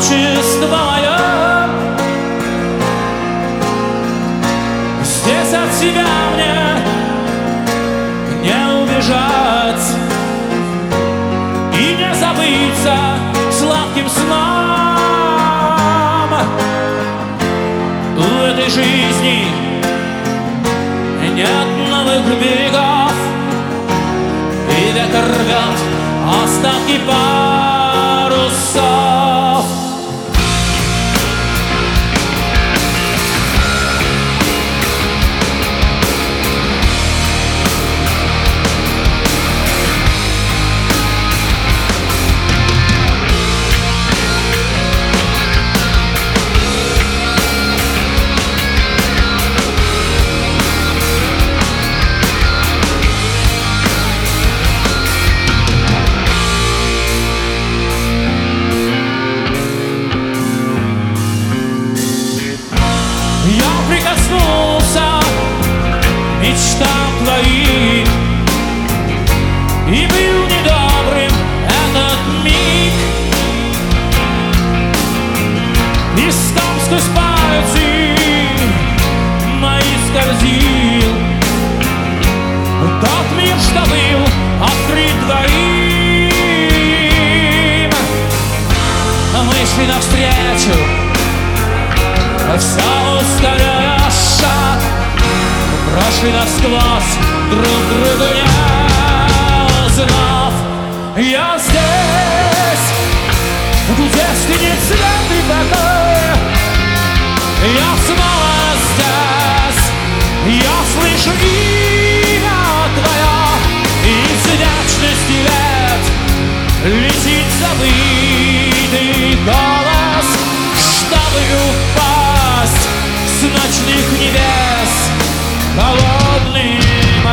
одиночество мое. Здесь от тебя мне не убежать и не забыться сладким сном. В этой жизни нет новых берегов, и ветер рвет остатки парусов. Прикоснулся к мечтам твоим, и был недобрым этот миг. И стал сквозь пальцы мои скользил тот мир, что был открыт твоим. Мы шли навстречу, все ускоряя шаг, прошли насквозь, друг другу не узнав. Я здесь, где стынет свет и покой. Я снова здесь, я слышу имя твое. Из вечности лет летит забытый голос, чтобы упасть с ночных небес холодным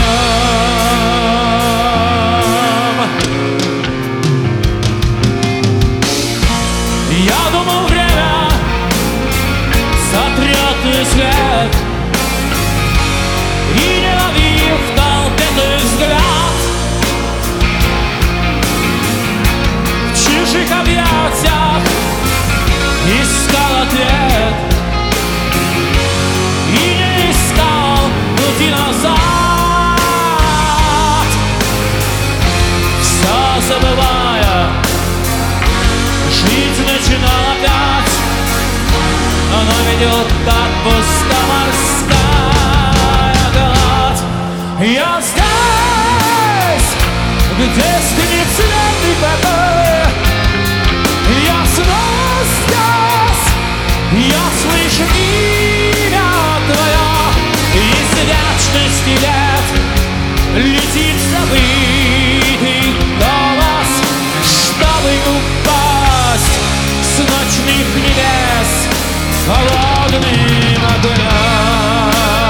огнем. Я думал, время сотрет твой след, и не ловил в толпе твой взгляд. В чужих объятиях искал ответ и не искал пути назад. Все забывая, жизнь начинала опять. Она ведет так пусто-морская гладь. Я здесь, где стынет свет и покой. Я снова здесь, я слышу имя твое. Из вечности лет летит забытый голос, чтобы упасть с ночных небес холодным огнем.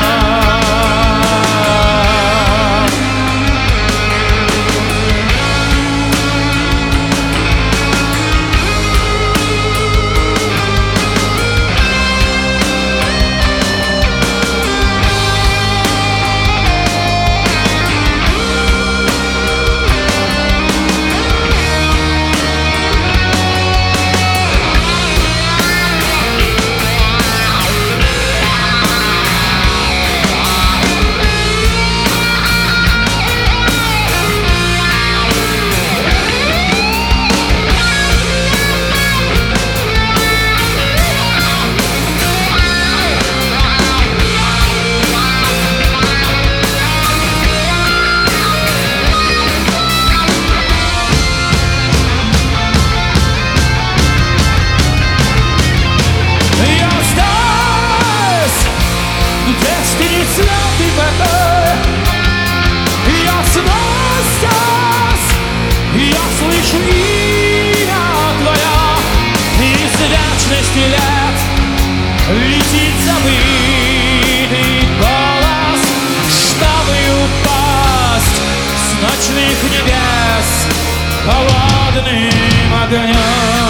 Я снова здесь, я слышу имя твое. Из вечности лет летит забытый голос, чтобы упасть с ночных небес холодным огнем.